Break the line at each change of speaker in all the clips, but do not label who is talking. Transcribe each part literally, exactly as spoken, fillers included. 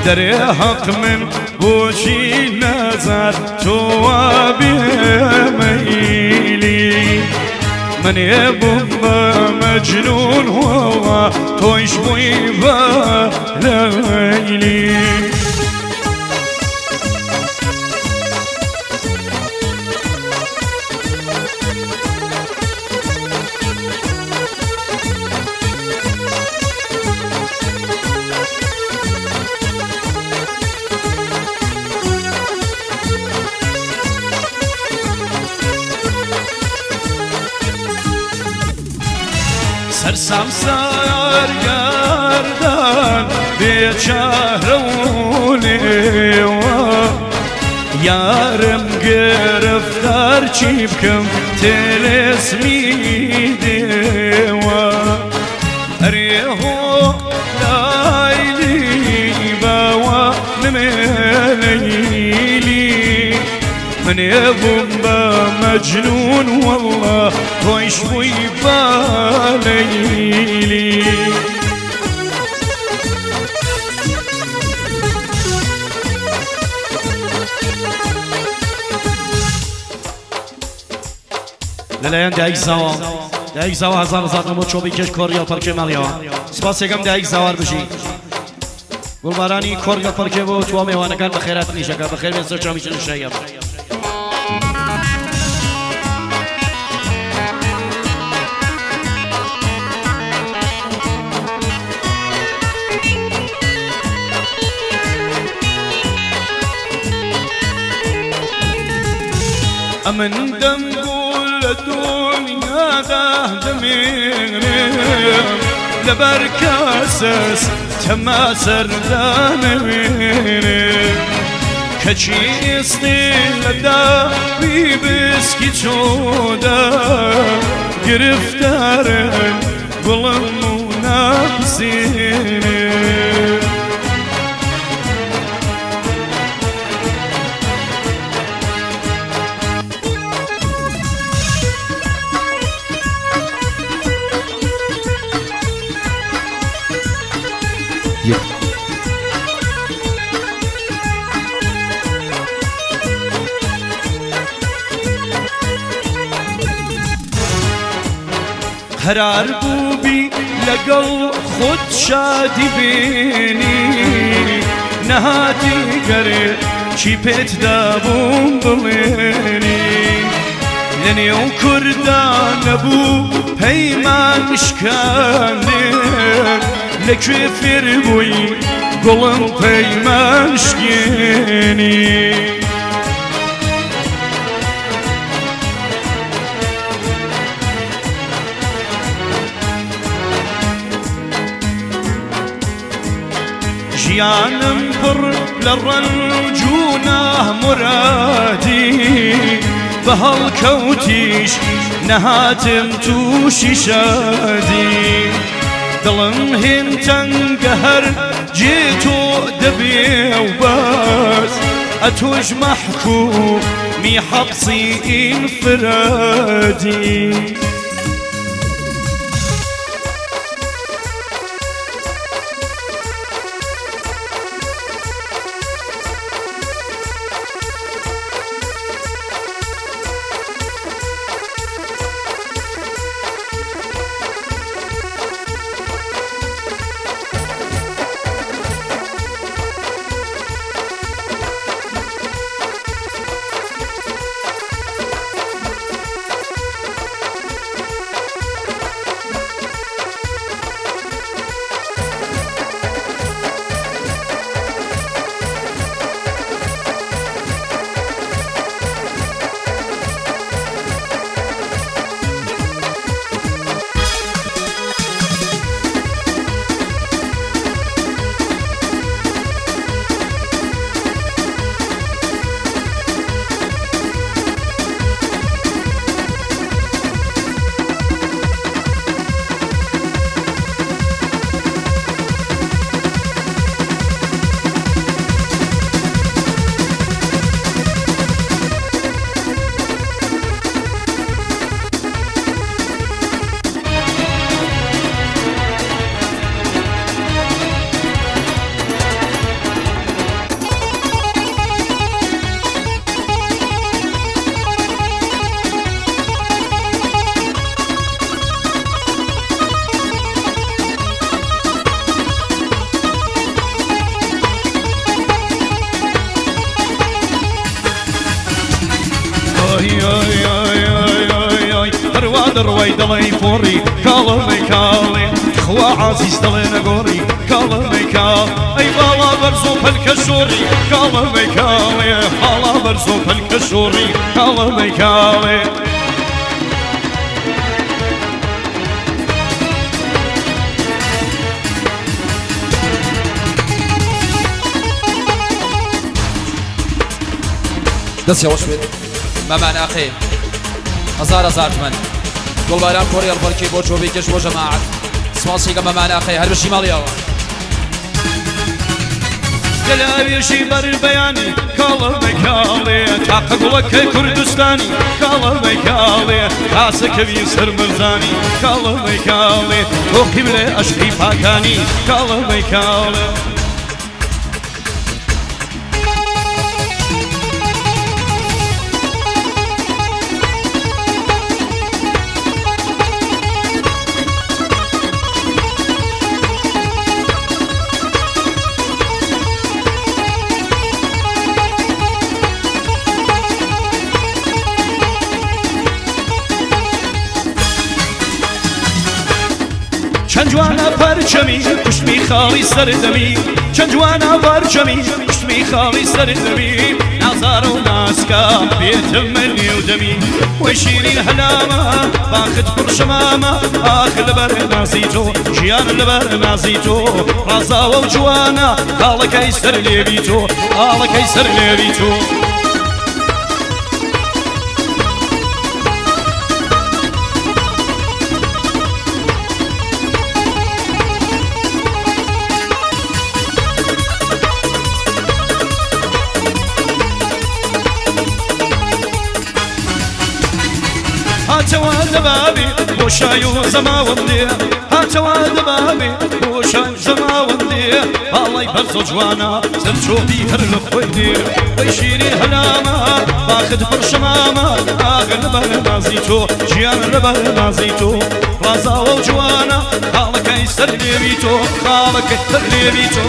دري حق من بوشي نزار توابي ميلي من يبقى مجنون هو تويش بيبا ليلي سرسام سرگردان بیچاره‌ونی و یارم گرفتار چی بکم تلسمی دیوا ریهو لایلی باوا نمیلی من يبون مجنون والله تويش ويباليلي للايان دايك زوا دايك زوا هزار هزار نمو چوبی کش کوریا پرکه مالیا سپاس یکم دايك زوار بشی گلبارانی کوریا پرکه بو تو میوانگان بخیرات نیشه که بخیر من سرچا میشن شایم من دم قول الدنيا ذا دميني لبركاسس تماسر دانويني كشي استيل دا بيبسكي چودا گرفتارن قلم منافسيني قرار بوبي لقل خود شادي بيني نهاتي قرير شي بيت دابون بليني لني وكردان ابو هيمان شكاندر لكفر بوي قلم هيمان شكيني جيانم بر للرنجونة مرادي بهالكوتيش نهاتم توشي شادي دلم هنتن قهر جيتو دبي وباس أتوج محكومي حبسي انفرادي دڕوای دڵی فۆڕی کاڵەمەی کاڵێ خوا عزیز دڵێ نەگۆڕی کاڵەمەی کاڵ ئەی باڵا بەرزۆ پەلکە شۆڕی کاڵەمەی کاڵێ باڵا بەرزۆ پەلکە شۆڕی کاڵەمەی کاڵێ
دەستی ئەوەش بێت مەمان ئاخێ هەزار هەزار تمەن گوڵباران کۆڕی هەڵبەرکێ بۆ چۆبی کەش بۆ جەماعەت سپاسیکە مەمان ئاخێ هەر بەشی ماڵیەوە
گەلاوێژی بەر بەیانی کاڵەمەی کاڵێ تاقە گوڵەکەی کوردستانی کاڵەمەی کاڵێ تاسەکەوی سەر مەرزانی کاڵەمەی کاڵێ تۆ قیبلێ عەشقی پاکانی کاڵەمەی کاڵێ چەند جوانە پەرچەمی کوشتمی خاڵی سەردەمی چەند جوانە پەرچەمی کوشتمی خاڵی سەردەمی نازارە و ناسکە بێتم من نێودەمی وەی شیرین هەلامە باخت پڕشەمامە ئاخ لەبەر نازی تۆ ژیان لەبەر نازی تۆ ڕازاوە و جوانە خاڵەکەی سەر لێوی تۆ خاڵەکەی سەر لێوی تۆ هاتەوە دەبابێ بۆ شای و زەماوەم دێ هاتەوە دەبابێ بۆ شای زەماوەم دێ باڵای بەرزە جوانە سەرچۆبی هەر لە خۆی دێ وەی شیرین هەلامە باخت پڕشەمامە ئاگە لەبەر نازی تۆ ژیان لەبەر نازی تۆ ڕازاوە و جوانە خاڵەکەی سەر لێوی تۆ خاڵەکەی سەر لێوی تۆ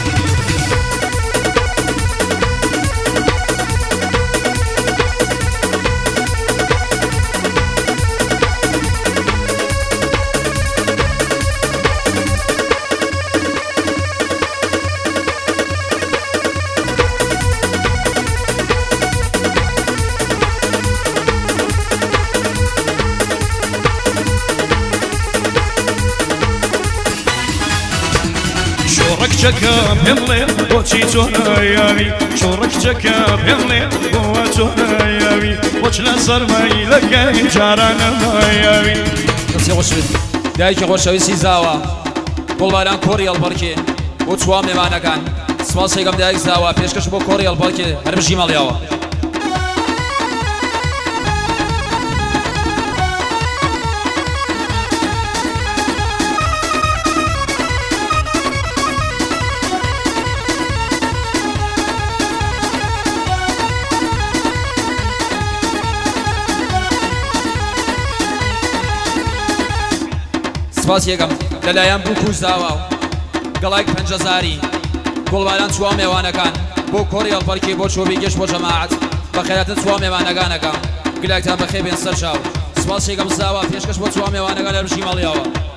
شۆڕەکچەکە پێم بڵێ بۆچی تۆ نایاوی شۆڕەکچەکە پێم بڵێ بۆ تۆ نایاوی بۆچ لە سەرمایلەکەی جارانە نایاوی
دەستی خۆش بێت دایکی خۆشەویستی زاوە گوڵباران کۆڕی هەڵبەرکێ بۆ چوار مێمانەکان سپاسێکم دایک زاوە پێشکەش بۆ کۆڕی هەڵبەرکێ هەر بژی ماڵیاوە سپاس یەکەم لەلایەن بوو کوزداوە و گەڵایک پەنجەزاری گوڵباران چوار میوانەکان بۆ کۆڕی هەڵبەرکێ بۆ چۆبی گەشت بۆ جەماعەت بە خێراتن چوار میوانەکانەکە گلایکتان بەخێر بێن سەر چاو سپاس یەکەم زاوە پێشکەش بۆ چوار میوانەکان لە بژی ماڵیاوە